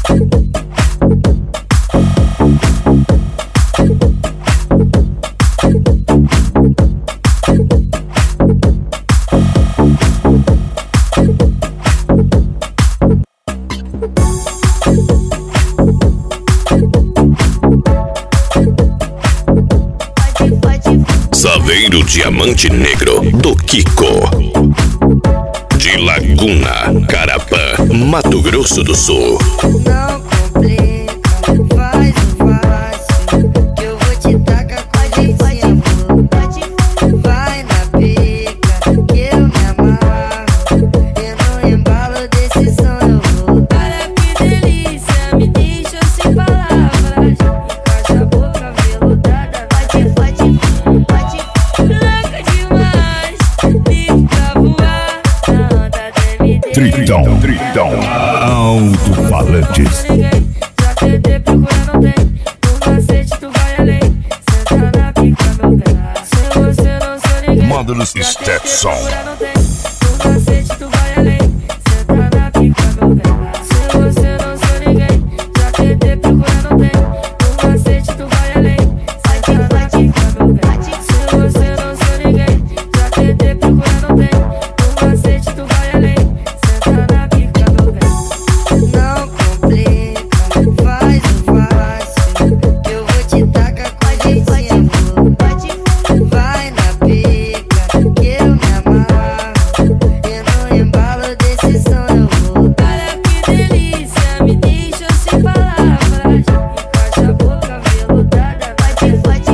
Saveiro Diamante Negro do Kiko, de Laguna, Carapã, Mato Grosso do Sul. Não complica, faz o fácil, que eu vou te tacar com a gente. Vai na pica, que eu me amarro, e no embalo desse som eu vou. Para que delícia, me deixa sem palavras, encaixa a boca veludada, bate, louca demais, livre pra voar, anda DMD. Tritão, alto-falantes. Já tentei procurar, não tem. No macete tu vai além. Senta na pica, meu bem. Se você não sou ninguém. Módulos Stetson. Não tem. No macete tu vai além. Senta na pica, meu bem. Se você não sou ninguém. Já tentei procurar, não tem. No macete tu vai além. Senta na pica, meu bem. Se você não sou ninguém. Já tentei procurar, não tem. No macete tu vai além. Senta na pica, meu bem. Não complica, faz o fácil, que eu vou te tacar com a gente. Vai na pica, que eu me amarro, e no embalo desse som eu vou. Para que delícia, me deixa sem palavras, encaixa a boca veludada, bate,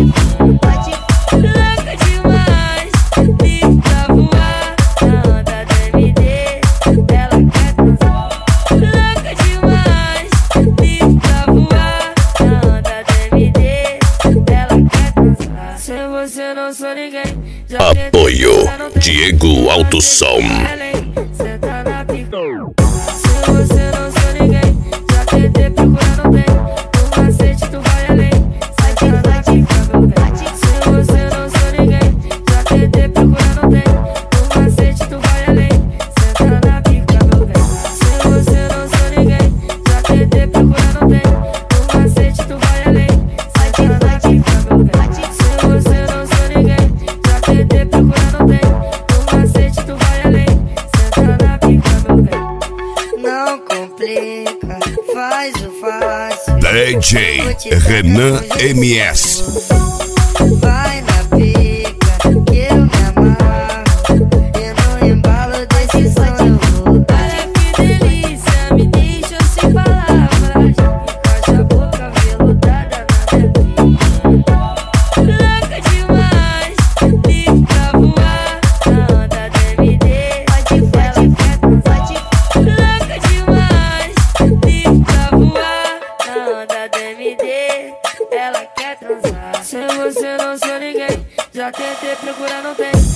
louca demais, livre pra voar, anda DMD, ela quer transar. Louca demais, livre pra voar, anda DMD, ela quer transar. Sem você não sou ninguém. Já Apoio Diego Alto Som. Senta na pica. Se você não sou ninguém, já tentei procurar, não tem. No macete tu vai além. Senta na pica, meu bem. Se você não sou ninguém, já tentei procurar, não tem. No macete tu vai além. Senta na pica, meu bem. Se você não sou ninguém, já tentei procurar, não tem. No macete tu vai além. Senta na pica, meu bem. Se você não sou ninguém, já tentei procurar, não tem. No macete tu vai além. Senta na pica, meu bem. Não complica, faz o fácil. DJ Renan MS. Vai na pica, que eu me amarro, e no embalo desse som eu vou. Para que delícia, me deixa sem palavras, encaixa a boca veludada na minha pica. Louca demais, livre pra voar, anda DMD, ela quer transar. Louca demais, livre pra voar, anda DMD, ela quer transar. Sem você não sou ninguém, já tentei procurar, não tem.